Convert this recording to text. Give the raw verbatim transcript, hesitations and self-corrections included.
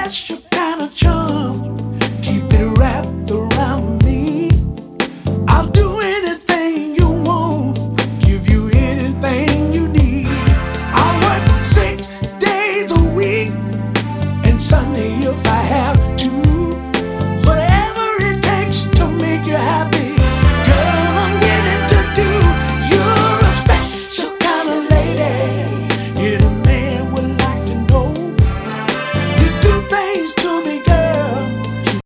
special kind of charm. Keep it wrapped around me. I'll do anything you want, give you anything you need. I work six days a week, and Sunday if I have